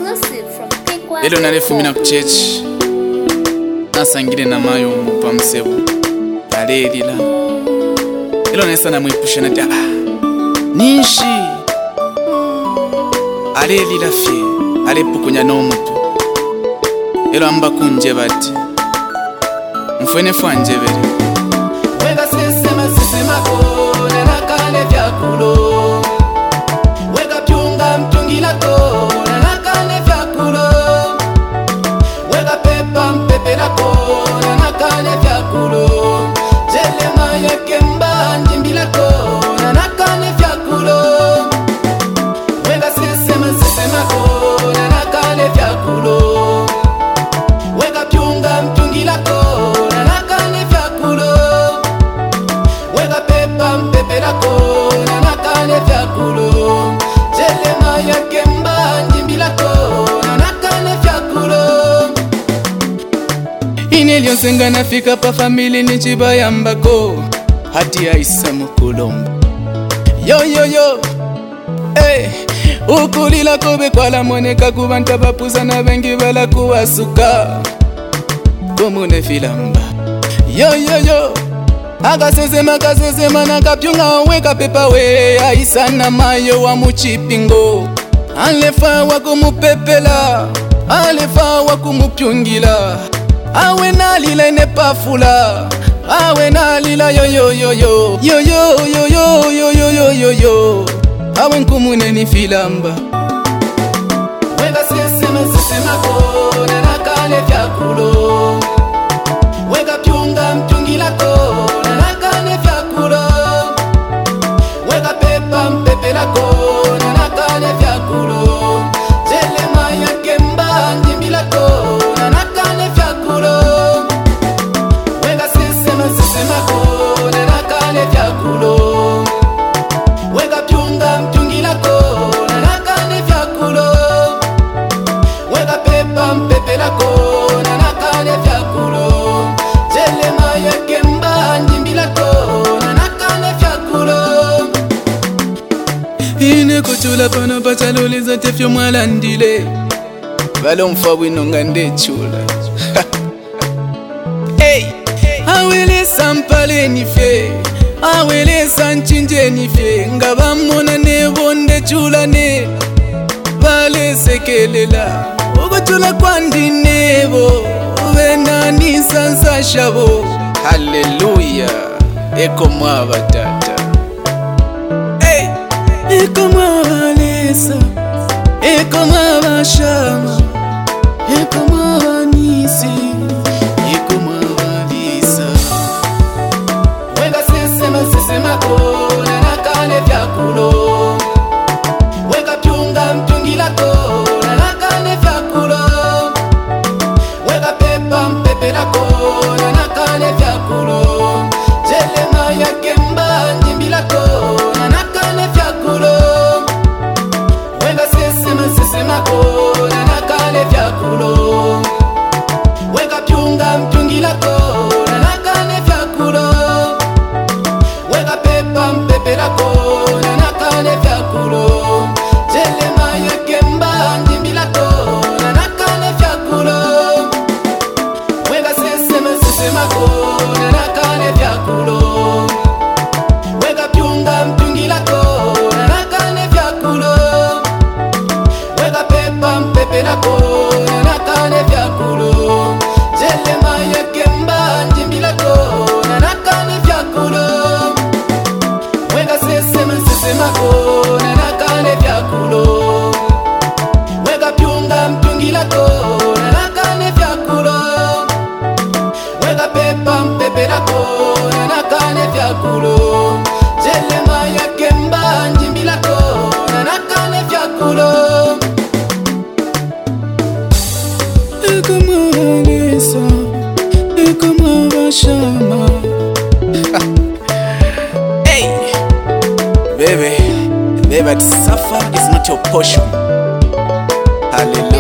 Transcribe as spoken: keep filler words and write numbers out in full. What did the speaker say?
Exclusive from Pickwa. Lelo nalefumina ku church nasangile na mayo pa msebu alelila lelo nesa namwipusha nati ah nishi alelila fye alepukunya n'omutu lelo amba kunje bati mfwene fwanjebere wega sesema sesema ko nakane vyakulo wega pyunga mtungila ko nakane vyakulo wega pepa mpepera ko nakane vyakulo jelema yake mba njimbila ko nakane vyakulo wega sesema sesema ko nakane vyakulo wega pyunga mtungila ko nakane vyakulo wega pepa mpepera ko nakane vyakulo jelema yake mba njimbila ko nakane vyakulo ine lyonsenga nafika pa famili nichibayambako hati aisa mukulomba yo yo yo hey. Ukulila kobe kwala moneka kubanta bapuza na bengi bala kuwasuka komune filamba yo yo yo akasesema kasesema nakapyunga weka pepa we aisa na mayo wa muchipingo alefa wa kumupepela alefa wa kumupyungila awe nalila nepafula awe nalila yo yo yo yo yo yo yo yo yo yo yo yo yo awe nkumune ni filamba wega sesema sesema ko nakane vyakulo wega pyunga mtungila ko nakane vyakulo wega pepa mpepela ko nakane vyakulo jelema yake mba njimbila ko nakane vyakulo wega sesema sesema ko nakane vyakulo wega pyunga mtungila ko nakane vyakulo wega pepa mpepela ko nakane vyakulo jelema yake mba njimbila ko nakane vyakulo ine kuchula pano pachaloliza tefyo mwalandile valo mfa bwinonga ndechula hey. Awelesa mpaleni fye awelesa nchinjeni fye nga bamona nebonde chulane balesekelela okuchula kwandi nebo benani sansa shabo haleluya eko mwaba tata hey. Eko mwaba lesa eko mwaba shama eko mwaba nisi eko mwaba lisa wega sesema sesema ko nakane vyakulo wega pyunga mtungila ko nakane vyakulo wega pepa mpepela ko nakane vyakulo jelema yake mba njimbila ko nakane vyakulo wega sesema sesema ko nakane vyakulo wega pyunga mtungila ko nakane vyakulo wega pepa mpepela ko nakane vyakulo jelema yake mba njimbila ko nakane vyakulo wega sesema sesema ko nakane vyakulo wega pyunga mtungila ko nakane vyakulo wega pepa mpepela ko nakane vyakulo jelema yake mba njimbila ko nakane vyakulo wega sesema sesema ko nakane vyakulo wega pyunga mtungila ko nakane vyakulo wega pepa mpepela ko nakane vyakulo jelema yake mba njimbila ko nakane vyakulo eko mwalesa eko mwabashama hey baby baby, suffer is not your portion hallelujah.